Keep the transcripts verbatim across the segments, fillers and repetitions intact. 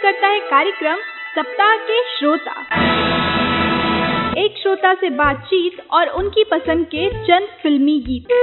करता है कार्यक्रम सप्ताह के श्रोता। एक श्रोता से बातचीत और उनकी पसंद के चंद फिल्मी गीत।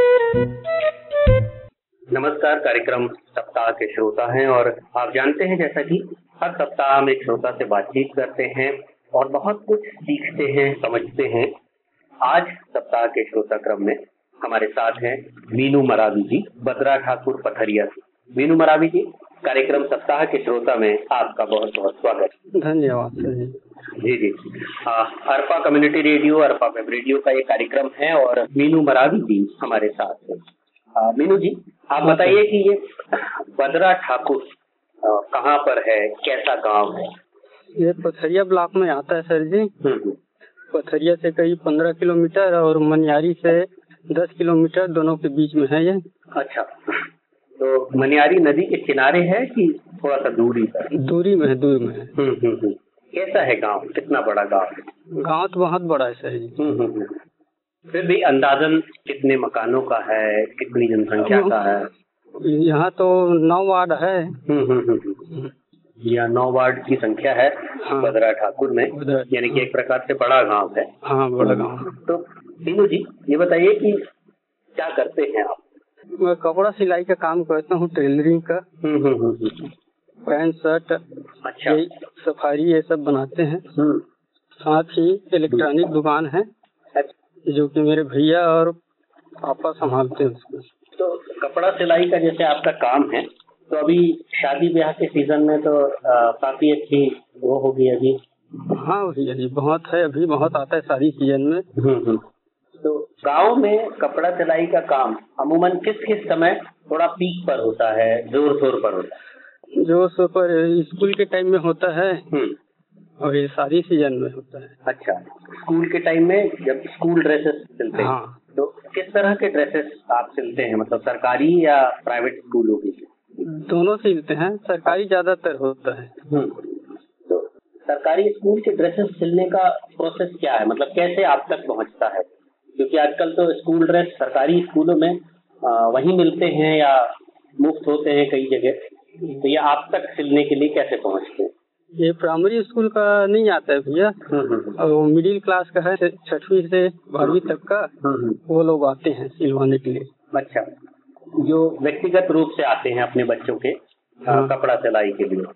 नमस्कार, कार्यक्रम सप्ताह के श्रोता हैं और आप जानते हैं जैसा कि हर सप्ताह हम एक श्रोता से बातचीत करते हैं और बहुत कुछ सीखते हैं, समझते हैं। आज सप्ताह के श्रोता क्रम में हमारे साथ हैं मीनू मरावी जी, बद्रा ठाकुर पथरिया से। मीनू मरावी जी, कार्यक्रम सप्ताह के श्रोता में आपका बहुत बहुत स्वागत। धन्यवाद सर जी। जी जी आ, Arpa community radio, Arpa web radio का ये कार्यक्रम है और मीनू मरावी जी हमारे साथ हैं। मीनू जी, आप बताइए कि ये बद्रा ठाकुर कहाँ पर है, कैसा गांव है? ये पथरिया ब्लॉक में आता है सर जी। पथरिया से करीब पंद्रह किलोमीटर और मनियारी से दस किलोमीटर दोनों के बीच में है ये। अच्छा, तो मनियारी नदी के किनारे है कि थोड़ा सा दूरी पर? दूरी में है, दूर में है। हम्म हम्म कैसा है गांव, कितना बड़ा गांव है? गांव तो बहुत बड़ा है सर जी। हम्म फिर भी अंदाजन कितने मकानों का है, कितनी जनसंख्या का है? यहाँ तो नौ वार्ड है। हम्म यह नौ वार्ड की संख्या है। हाँ, बद्रा ठाकुर में, यानी कि एक प्रकार से बड़ा गांव है। हाँ, बड़ा गांव। तो मीनू जी, ये बताइए कि क्या करते हैं आप? मैं कपड़ा सिलाई का काम करता हूँ, टेलरिंग का। पैंट शर्ट, अच्छा, सफारी ये सब बनाते हैं। साथ ही इलेक्ट्रॉनिक दुकान है जो कि मेरे भैया और पापा संभालते हैं उसको। तो कपड़ा सिलाई का जैसे आपका काम है, तो अभी शादी ब्याह के सीजन में तो आ, काफी अच्छी वो होगी अभी। हाँ भैया जी, बहुत है, अभी बहुत आता है शादी सीजन में। तो गांव में कपड़ा सिलाई का काम अमूमन किस किस समय थोड़ा पीक पर होता है, जोर शोर पर होता है? जोर शोर पर स्कूल के टाइम में होता है और ये शादी सीजन में होता है। अच्छा, स्कूल के टाइम में जब स्कूल ड्रेसेस सिलते हैं। हाँ। तो किस तरह के ड्रेसेस आप सिलते हैं, मतलब सरकारी या प्राइवेट स्कूलों की? दोनों सिलते हैं, सरकारी ज्यादातर होता है। तो सरकारी स्कूल के ड्रेसेस सिलने का प्रोसेस क्या है, मतलब कैसे आप तक पहुंचता है? क्योंकि आजकल तो स्कूल ड्रेस सरकारी स्कूलों में वही मिलते हैं या मुफ्त होते हैं कई जगह, तो ये आप तक सिलने के लिए कैसे पहुंचते हैं? ये प्राइमरी स्कूल का नहीं आता है भैया, और मिडिल क्लास का है, छठवीं से बारहवीं तक का, वो लोग आते हैं सिलवाने के लिए। अच्छा, जो व्यक्तिगत रूप से आते हैं अपने बच्चों के हाँ। कपड़ा सिलाई के लिए।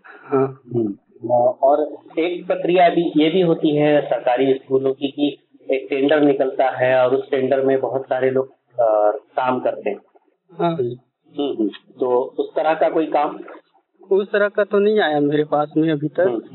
हाँ। और एक प्रक्रिया भी ये भी होती है सरकारी स्कूलों की कि एक टेंडर निकलता है और उस टेंडर में बहुत सारे लोग काम करते हैं। हाँ। तो उस तरह का कोई काम? उस तरह का तो नहीं आया मेरे पास में अभी तक।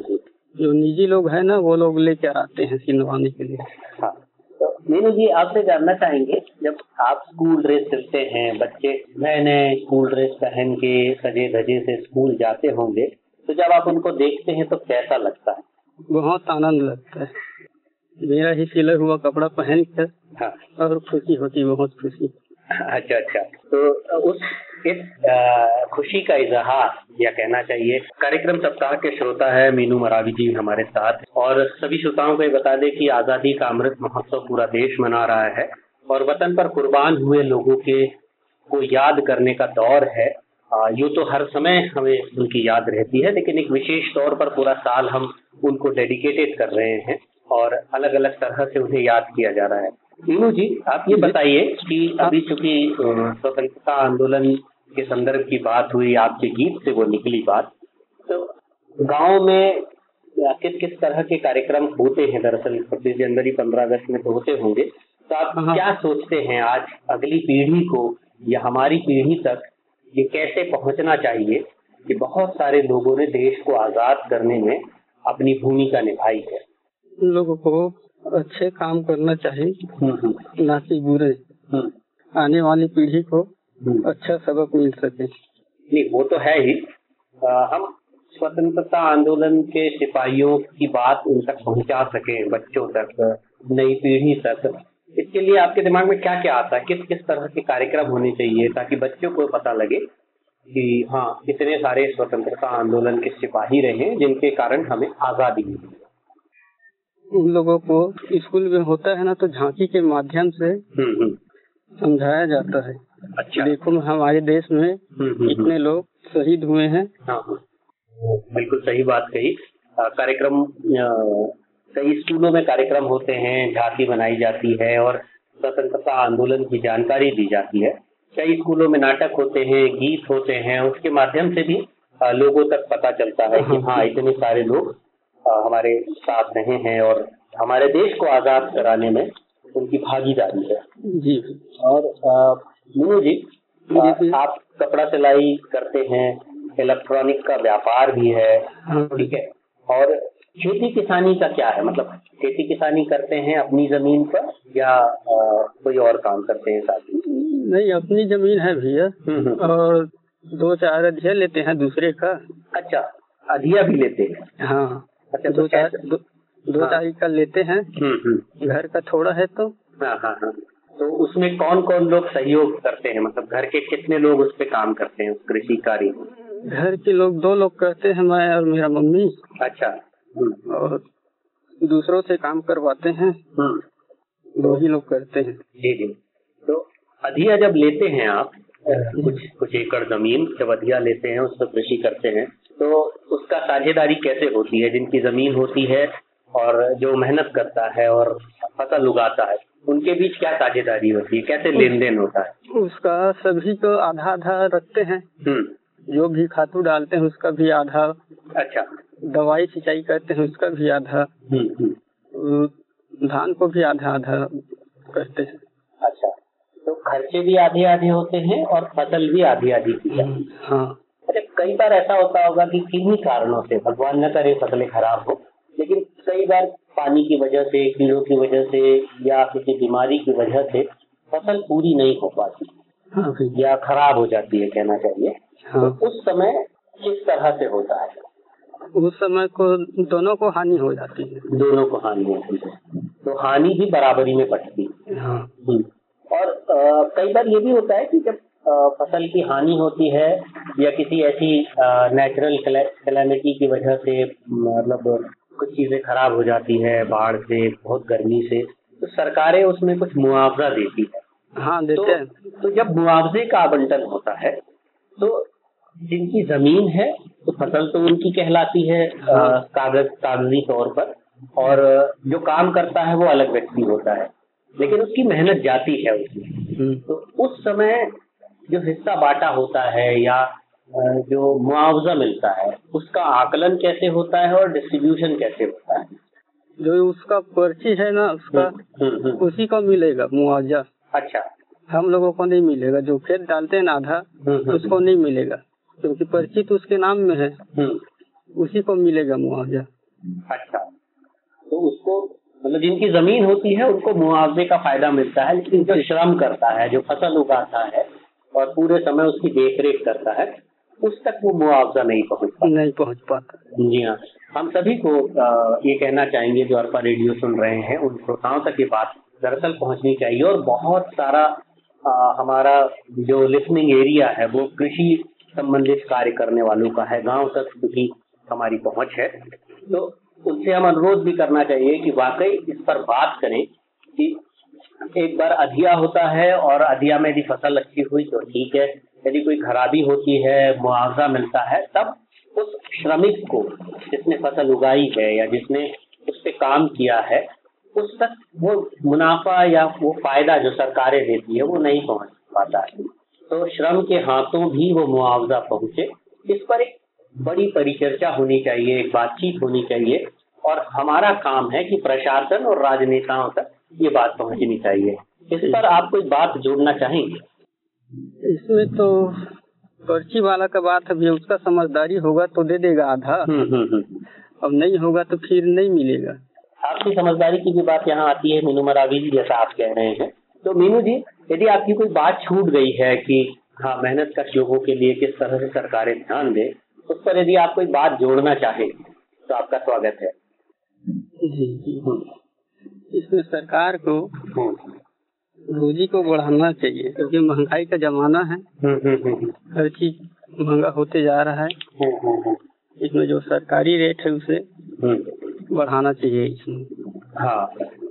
जो निजी लोग हैं ना, वो लोग लेकर आते हैं सिलवाने के लिए। हाँ, तो मीनू जी, आपसे जानना चाहेंगे, जब आप स्कूल ड्रेस सिलते हैं, बच्चे नए नए स्कूल ड्रेस पहन के सजे धजे से स्कूल जाते होंगे, तो जब आप उनको देखते हैं तो कैसा लगता है? बहुत आनंद लगता है, मेरा ही सिला हुआ कपड़ा पहन कर। हाँ। और खुशी होती, बहुत खुशी। अच्छा अच्छा, तो उस इस खुशी का इजहार या कहना चाहिए, कार्यक्रम सप्ताह के श्रोता है मीनू मरावी जी हमारे साथ। और सभी श्रोताओं को ये बता दें कि आजादी का अमृत महोत्सव पूरा देश मना रहा है और वतन पर कुर्बान हुए लोगों के को याद करने का दौर है। यूँ तो हर समय हमें उनकी याद रहती है, लेकिन एक विशेष तौर पर पूरा साल हम उनको डेडिकेटेड कर रहे हैं और अलग अलग तरह से उन्हें याद किया जा रहा है। मीनू जी, आप ये बताइए कि अभी चूंकि स्वतंत्रता आंदोलन के संदर्भ की बात हुई, आपके गीत से वो निकली बात, तो गांव में किस किस तरह के कार्यक्रम होते हैं? दरअसल छब्बीस जनवरी, पंद्रह अगस्त में तो होते होंगे, तो आप क्या सोचते हैं आज अगली पीढ़ी को या हमारी पीढ़ी तक ये कैसे पहुंचना चाहिए कि बहुत सारे लोगों ने देश को आजाद करने में अपनी भूमिका निभाई है? लोगों को अच्छे काम करना चाहिए, ना कि बुरे। आने वाली पीढ़ी को अच्छा सबक मिल सके। नहीं, वो तो है ही। आ, हम स्वतंत्रता आंदोलन के सिपाहियों की बात उन तक पहुंचा सके, बच्चों तक, नई पीढ़ी तक। इसके लिए आपके दिमाग में क्या क्या आता है, किस किस तरह के कार्यक्रम होने चाहिए ताकि बच्चों को पता लगे कि हाँ, इतने सारे स्वतंत्रता आंदोलन के सिपाही रहे जिनके कारण हमें आजादी मिली? उन लोगों को स्कूल में होता है ना, तो झांकी के माध्यम से समझाया जाता है। अच्छा। देखो हमारे देश में कितने लोग शहीद हुए हैं। हाँ। बिल्कुल सही बात कही। कार्यक्रम कई स्कूलों में कार्यक्रम होते हैं, झांकी बनाई जाती है और स्वतंत्रता आंदोलन की जानकारी दी जाती है। कई स्कूलों में नाटक होते हैं, गीत होते हैं, उसके माध्यम से भी लोगों तक पता चलता है कि हाँ इतने सारे लोग हमारे साथ रहे हैं और हमारे देश को आजाद कराने में उनकी भागीदारी है। जी। और मीनू जी, जी आप कपड़ा सिलाई करते हैं, इलेक्ट्रॉनिक का व्यापार भी है, ठीक है, और खेती किसानी का क्या है? मतलब खेती किसानी करते हैं अपनी जमीन पर या आ, कोई और काम करते हैं साथ ही? नहीं, अपनी जमीन है भैया और दो चार अधिया लेते हैं दूसरे का। अच्छा, अधिया भी लेते हैं? हाँ। अच्छा, दो चार दो, दो हाँ। चार का लेते हैं, घर का थोड़ा है तो। हाँ हाँ हाँ। तो उसमें कौन कौन लोग सहयोग करते हैं? मतलब घर के कितने लोग उस पे काम करते हैं, कृषि कार्य? घर के लोग दो लोग करते हैं, मैं और मेरा मम्मी। अच्छा। और दूसरों से काम करवाते हैं, दो ही लोग करते हैं। जी जी। तो अधिया जब लेते हैं आप कुछ कुछ एकड़ जमीन जब अधिया लेते हैं, उस पर कृषि करते हैं, तो उसका साझेदारी कैसे होती है? जिनकी जमीन होती है और जो मेहनत करता है और फसल उगाता है, उनके बीच क्या साझेदारी होती है? कैसे लेन देन होता है? उसका सभी को आधा आधा रखते हैं। जो भी खातू डालते हैं उसका भी आधा। अच्छा। दवाई सिंचाई करते हैं उसका भी आधा। धान को भी आधा आधा करते हैं। अच्छा, तो खर्चे भी आधे आधे होते हैं और फसल भी आधी आधी की जाती है। हाँ। अच्छा, कई बार ऐसा होता होगा कि किन्हीं कारणों से, भगवान न करे फसलें खराब हो, लेकिन कई बार पानी की वजह से, कीड़ों की वजह से या किसी बीमारी की वजह से फसल पूरी नहीं हो पाती। हाँ, या खराब हो जाती है कहना चाहिए। हाँ। तो उस समय किस तरह से होता है? उस समय को दोनों को हानि हो जाती है। दोनों को हानि होती है, तो हानि भी बराबरी में पड़ती है। हाँ। और आ, कई बार ये भी होता है कि जब आ, फसल की हानि होती है या किसी ऐसी नेचुरल कैलेमिटी की वजह से, मतलब कुछ चीजें खराब हो जाती है, बाढ़ से, बहुत गर्मी से, तो सरकारें उसमें कुछ मुआवजा देती है। हाँ, देते हैं। तो, तो जब मुआवजे का आवंटन होता है तो जिनकी जमीन है तो फसल तो उनकी कहलाती है। हाँ। कागज कागजी तौर पर, और जो काम करता है वो अलग व्यक्ति होता है, लेकिन उसकी मेहनत जाती है उसमें। तो उस समय जो हिस्सा बांटा होता है या जो मुआवजा मिलता है, उसका आकलन कैसे होता है और डिस्ट्रीब्यूशन कैसे होता है? जो उसका पर्ची है ना, उसका उसी को मिलेगा मुआवजा। अच्छा। हम लोगों को नहीं मिलेगा, जो खेत डालते हैं ना आधा, उसको नहीं मिलेगा, क्योंकि पर्ची तो उसके नाम में है, उसी को मिलेगा मुआवजा। अच्छा, तो उसको मतलब जिनकी जमीन होती है उनको मुआवजे का फायदा मिलता है, लेकिन जो श्रम करता है, जो फसल उगाता है और पूरे समय उसकी देखरेख करता है, उस तक वो मुआवजा नहीं पहुंच पाता। नहीं पहुंच पाता। जी हाँ। हम सभी को आ, ये कहना चाहेंगे जो अरपा रेडियो सुन रहे हैं, उन श्रोताओं तक ये बात दरअसल पहुंचनी चाहिए। और बहुत सारा आ, हमारा जो लिसनिंग एरिया है वो कृषि संबंधित कार्य करने वालों का है, गांव तक क्योंकि हमारी पहुंच है, तो उनसे हम अनुरोध भी करना चाहिए कि वाकई इस पर बात करें कि एक बार अधिया होता है और अधिया में यदि फसल अच्छी हुई तो ठीक है, यदि कोई खराबी होती है, मुआवजा मिलता है, तब उस श्रमिक को जिसने फसल उगाई है या जिसने उस पर काम किया है, उस तक वो मुनाफा या वो फायदा जो सरकारें देती है वो नहीं पहुंच पाता है। तो श्रम के हाथों भी वो मुआवजा पहुंचे, इस पर एक बड़ी परिचर्चा होनी चाहिए, एक बातचीत होनी चाहिए, और हमारा काम है कि प्रशासन और राजनेताओं तक ये बात पहुंचनी चाहिए। इस पर आप कोई बात जोड़ना चाहेंगे? इसमें तो पर्ची वाला का बात है, उसका समझदारी होगा तो दे देगा आधा, अब नहीं होगा तो फिर नहीं मिलेगा। आपकी समझदारी की भी बात यहाँ आती है मीनू मरावी जी, जैसा आप कह रहे हैं। तो मीनू जी, यदि आपकी कोई बात छूट गई है कि हाँ मेहनत कश लोगों के लिए किस तरह से सरकारें ध्यान दे, उस पर यदि आप कोई बात जोड़ना चाहें तो आपका स्वागत है। जी जी। इसमें सरकार को रोजी को बढ़ाना चाहिए, क्योंकि महंगाई का जमाना है, हर चीज महंगा होते जा रहा है। इसमें जो सरकारी रेट है उसे बढ़ाना चाहिए इसमें। हाँ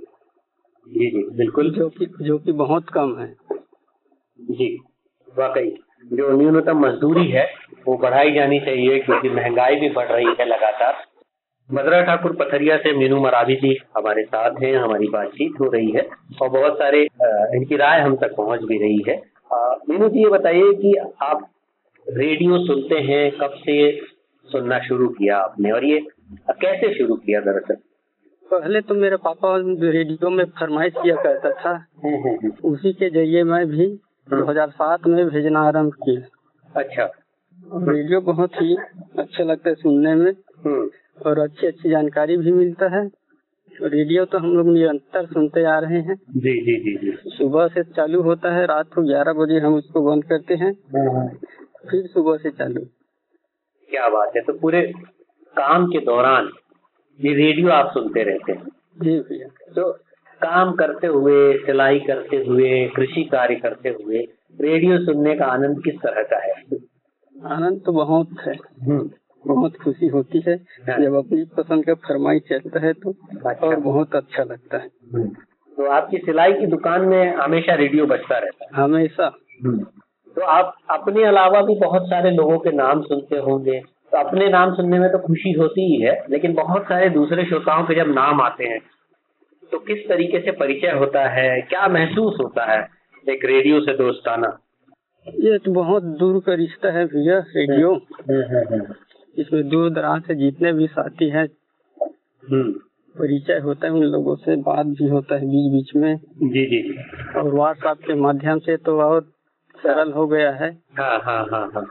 जी जी बिल्कुल, जो कि जो कि बहुत कम है। जी वाकई, जो न्यूनतम मजदूरी है वो बढ़ाई जानी चाहिए क्योंकि महंगाई भी बढ़ रही है लगातार। मदरा ठाकुर पथरिया से मीनू मरावी जी हमारे साथ हैं, हमारी बातचीत हो रही है और बहुत सारे इनकी राय हम तक पहुंच भी रही है। मीनू जी ये बताइए कि आप रेडियो सुनते हैं, कब से सुनना शुरू किया आपने और ये कैसे शुरू किया? दरअसल पहले तो मेरे पापा रेडियो में फरमाइश किया करता था, उसी के जरिए मैं भी दो हज़ार सात में भेजना आरम्भ किया। अच्छा। रेडियो बहुत ही अच्छा लगता है सुनने में और अच्छी अच्छी जानकारी भी मिलता है। रेडियो तो हम लोग निरंतर सुनते आ रहे हैं। जी जी जी जी। सुबह से चालू होता है, रात को ग्यारह बजे हम उसको बंद करते हैं, फिर सुबह से चालू। क्या बात है! तो पूरे काम के दौरान ये रेडियो आप सुनते रहते हैं? जी भैया। तो काम करते हुए, सिलाई करते हुए, कृषि कार्य करते हुए रेडियो सुनने का आनंद किस तरह का है? आनंद तो बहुत है, बहुत खुशी होती है जब अपनी पसंद का फरमाइश चलता है तो। अच्छा। और बहुत अच्छा लगता है। तो आपकी सिलाई की दुकान में हमेशा रेडियो बजता रहता है? हमेशा। तो आप अपने अलावा भी बहुत सारे लोगों के नाम सुनते होंगे, तो अपने नाम सुनने में तो खुशी होती ही है, लेकिन बहुत सारे दूसरे श्रोताओं के जब नाम आते हैं तो किस तरीके से परिचय होता है, क्या महसूस होता है एक रेडियो से दोस्ताना? ये तो बहुत दूर का रिश्ता है भैया रेडियो। इसमें दूर दराज से जितने भी साथी हैं परिचय होता है, उन लोगों से बात भी होता है बीच बीच में। जी जी। और व्हाट्सएप के माध्यम से तो बहुत सरल हो गया है। हाँ हाँ हाँ हाँ।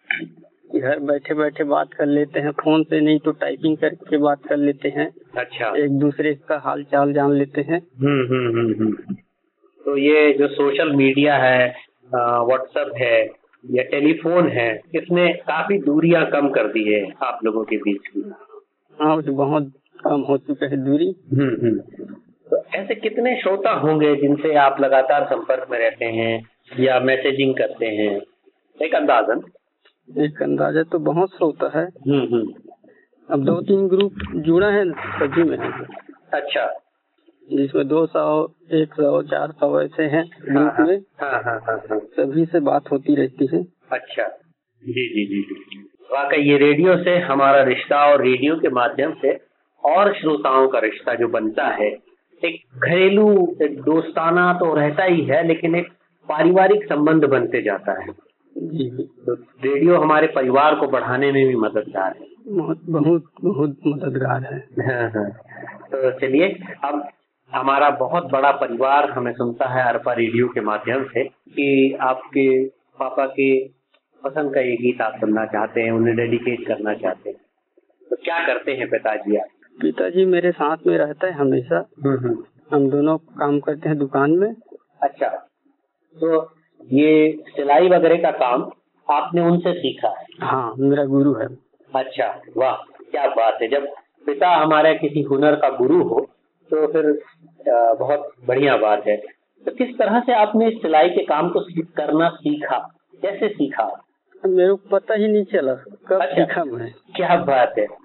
घर बैठे बैठे बात कर लेते हैं, फोन से नहीं तो टाइपिंग करके बात कर लेते हैं। अच्छा। एक दूसरे का हाल चाल जान लेते हैं। हम्म हम्म हम्म हम्म। तो ये जो सोशल मीडिया है, व्हाट्सएप है या टेलीफोन है, इसने काफी दूरियां कम कर दी है आप लोगों के बीच की। हाँ, तो बहुत कम हो चुका है दूरी। हम्म हम्म। तो ऐसे कितने श्रोता होंगे जिनसे आप लगातार संपर्क में रहते हैं या मैसेजिंग करते हैं? एक अंदाजन? एक अंदाजा तो बहुत श्रोता है। हम्म हम्म। अब दो तीन ग्रुप जुड़ा है सभी में है। अच्छा। जिसमें दो सौ, एक सौ, चार सौ ऐसे हैं ग्रुप में। हाँ हाँ हाँ हाँ। सभी से बात होती रहती है। अच्छा। जी जी जी जी। वाकई ये रेडियो से हमारा रिश्ता और रेडियो के माध्यम से और श्रोताओं का रिश्ता जो बनता है, एक घरेलू, एक दोस्ताना तो रहता ही है, लेकिन एक पारिवारिक संबंध बनते जाता है। जी। तो रेडियो हमारे परिवार को बढ़ाने में भी मददगार है। बहुत बहुत बहुत मददगार है। हाँ हाँ। तो चलिए, अब हमारा बहुत बड़ा परिवार हमें सुनता है अरपा रेडियो के माध्यम से कि आपके पापा के पसंद का ये गीत आप सुनना चाहते हैं, उन्हें डेडिकेट करना चाहते हैं, तो क्या करते हैं पिताजी आप? पिताजी मेरे साथ में रहता है हमेशा। हम दोनों काम करते हैं दुकान में। अच्छा। तो ये सिलाई वगैरह का काम आपने उनसे सीखा है? हाँ, मेरा गुरु है। अच्छा, वाह, क्या बात है। जब पिता हमारे किसी हुनर का गुरु हो तो फिर बहुत बढ़िया बात है। तो किस तरह से आपने इस सिलाई के काम को करना सीखा, कैसे सीखा? मेरे को पता ही नहीं चला कब अच्छा, सीखा मैं। क्या बात है।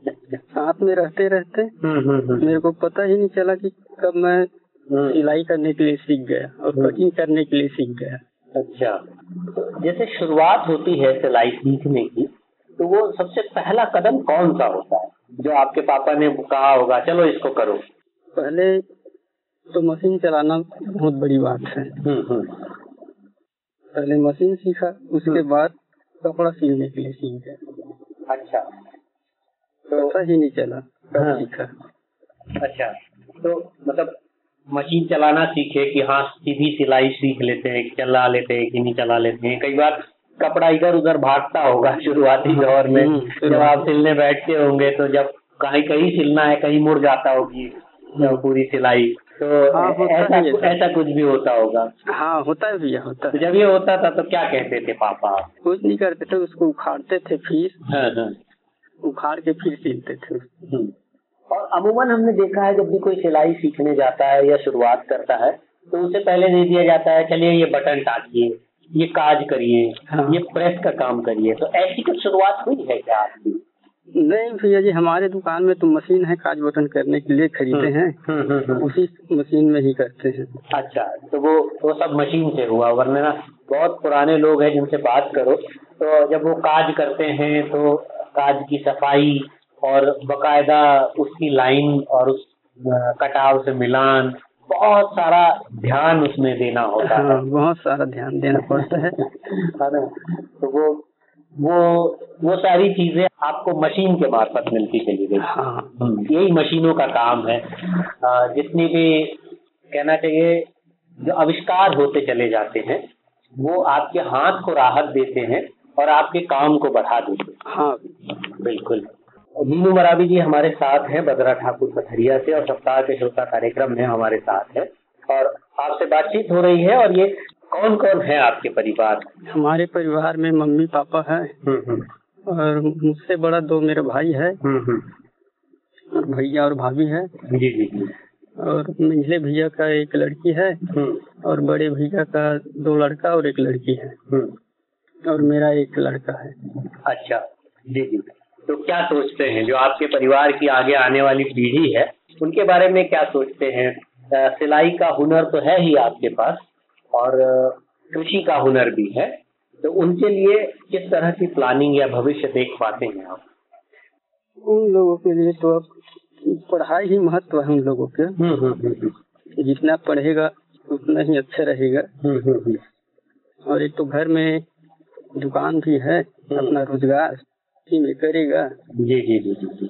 साथ में रहते रहते मेरे को पता ही नहीं चला कि कब मैं सिलाई करने के लिए सीख गया और कटिंग करने के लिए सीख गया। अच्छा, जैसे शुरुआत होती है सिलाई सीखने की, तो वो सबसे पहला कदम कौन सा होता है जो आपके पापा ने कहा होगा चलो इसको करो? पहले तो मशीन चलाना बहुत बड़ी बात है। पहले मशीन सीखा, उसके बाद कपड़ा सिलने के लिए सीख गया। अच्छा, तो पता ही नहीं चला कब सीखा। अच्छा, तो मतलब मशीन चलाना सीखे कि हाँ सीधी सिलाई सीख लेते हैं, चला लेते हैं कि नहीं चला लेते हैं। कई बार कपड़ा इधर उधर भागता होगा शुरुआती दौर में, जब आप सिलने बैठते होंगे तो जब कहीं कहीं सिलना है कहीं मुड़ जाता होगी पूरी सिलाई, तो हाँ, ऐसा ऐसा कुछ भी होता होगा? हाँ, होता है भैया, होता है। तो जब ये होता था तो क्या कहते थे पापा? कुछ नहीं करते थे, उसको उखाड़ते थे, फिर हाँ, हाँ। उखाड़ के फिर सिलते थे। और अमूमन हमने देखा है जब भी कोई सिलाई सीखने जाता है या शुरुआत करता है तो उसे पहले दे दिया जाता है चलिए ये बटन टाकिए, ये काज करिए, हाँ। ये प्रेस का काम करिए। तो ऐसी कुछ शुरुआत हुई है क्या आपकी? नहीं भैया जी, हमारे दुकान में तो मशीन है, काज बटन करने के लिए खरीदे हैं, उसी मशीन में ही करते हैं। अच्छा, तो वो वो सब मशीन से हुआ, वरना ना बहुत पुराने लोग हैं जिनसे बात करो तो जब वो काज करते हैं तो काज की सफाई और बकायदा उसकी लाइन और उस कटाव से मिलान, बहुत सारा ध्यान उसमें देना होता है। हाँ, बहुत सारा ध्यान देना पड़ता है। तो वो वो वो सारी चीजें आपको मशीन के मार्फत मिलती चली गई। हाँ, यही मशीनों का काम है। जितनी भी कहना चाहिए जो आविष्कार होते चले जाते हैं वो आपके हाथ को राहत देते हैं और आपके काम को बढ़ा देते हैं। हाँ बिल्कुल। मीनू मरावी जी हमारे साथ हैं बदरा ठाकुर पथरिया से, और सप्ताह के श्रोता कार्यक्रम में हमारे साथ है और आपसे बातचीत हो रही है। और ये कौन कौन है आपके परिवार? हमारे परिवार में मम्मी पापा है और मुझसे बड़ा दो मेरे भाई है, भैया और भाभी है। जी जी जी। और मंझले भैया का एक लड़की है और बड़े भैया का दो लड़का और एक लड़की है और मेरा एक लड़का है। अच्छा जी जी। तो क्या सोचते हैं जो आपके परिवार की आगे आने वाली पीढ़ी है उनके बारे में क्या सोचते हैं? सिलाई का हुनर तो है ही आपके पास और कृषि का हुनर भी है, तो उनके लिए किस तरह की प्लानिंग या भविष्य देख पाते हैं आप? उन लोगों के लिए तो अब पढ़ाई ही महत्व है उन लोगों के। जितना पढ़ेगा उतना ही अच्छा रहेगा। और एक तो घर में दुकान भी है, अपना रोजगार में करेगा। जी जी जी जी।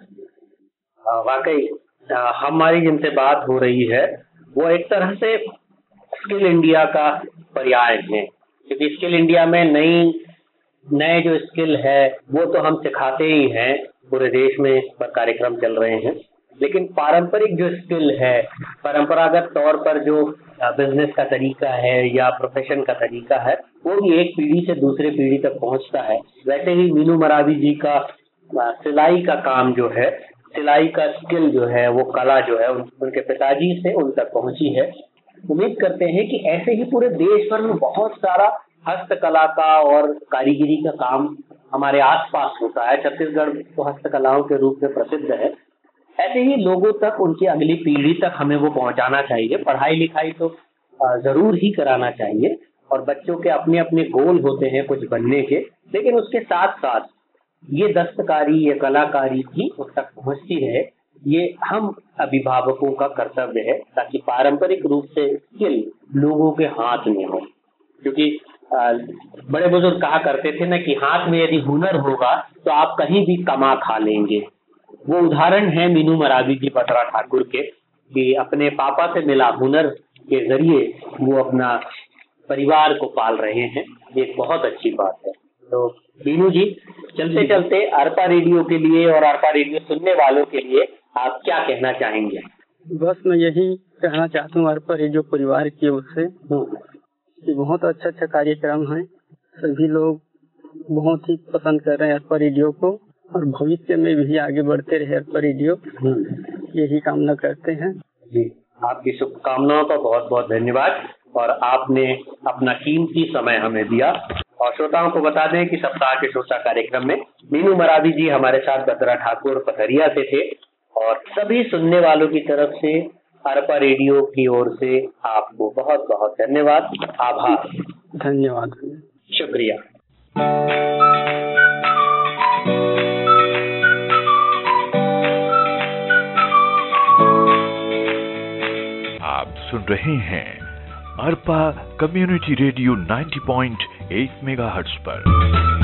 वाकई हमारी जिनसे बात हो रही है वो एक तरह से स्किल इंडिया का पर्याय है, क्योंकि स्किल इंडिया में नई नए जो स्किल है वो तो हम सिखाते ही हैं, पूरे देश में पर कार्यक्रम चल रहे हैं, लेकिन पारंपरिक जो स्किल है, परंपरागत तौर पर जो बिजनेस का तरीका है या प्रोफेशन का तरीका है वो भी एक पीढ़ी से दूसरे पीढ़ी तक पहुंचता है। वैसे ही मीनू मरावी जी का सिलाई का काम जो है, सिलाई का स्किल जो है, वो कला जो है उन, उनके पिताजी से उन तक पहुंची है। उम्मीद करते हैं कि ऐसे ही पूरे देश भर में बहुत सारा हस्तकला का और कारीगरी का काम हमारे आसपास होता है। छत्तीसगढ़ तो हस्तकलाओं के रूप में प्रसिद्ध है। ऐसे ही लोगों तक, उनकी अगली पीढ़ी तक हमें वो पहुंचाना चाहिए। पढ़ाई लिखाई तो जरूर ही कराना चाहिए और बच्चों के अपने अपने गोल होते हैं कुछ बनने के, लेकिन उसके साथ साथ ये दस्तकारी, ये कलाकारी भी उस तक पहुंचती रहे, ये हम अभिभावकों का कर्तव्य है, ताकि पारंपरिक रूप से स्किल लोगों के हाथ में हो। क्योंकि बड़े बुजुर्ग कहा करते थे ना कि हाथ में यदि हुनर होगा तो आप कहीं भी कमा खा लेंगे। वो उदाहरण है मीनू मरावी जी बदरा ठाकुर के, कि अपने पापा से मिला हुनर के जरिए वो अपना परिवार को पाल रहे हैं। ये बहुत अच्छी बात है। तो मीनू जी, चलते चलते अरपा रेडियो के लिए और अरपा रेडियो सुनने वालों के लिए आप क्या कहना चाहेंगे? बस मैं यही कहना चाहता हूँ अरपा रेडियो परिवार की ओर से कि बहुत अच्छा अच्छा कार्यक्रम है, सभी लोग बहुत ही पसंद कर रहे हैं अरपा रेडियो को और भविष्य में भी आगे बढ़ते रहे अरपा रेडियो, यही कामना करते हैं। जी, आपकी शुभकामनाओं का बहुत बहुत धन्यवाद और आपने अपना कीमती समय हमें दिया। और श्रोताओं को बता दें कि सप्ताह के श्रोता कार्यक्रम में मीनू मरावी जी हमारे साथ बदरा ठाकुर पथरिया से थे और सभी सुनने वालों की तरफ से अरपा रेडियो की ओर से आपको बहुत बहुत धन्यवाद, आभार। धन्यवाद, शुक्रिया। आप सुन रहे हैं अरपा कम्युनिटी रेडियो नब्बे पॉइंट एक मेगाहर्ट्ज पर।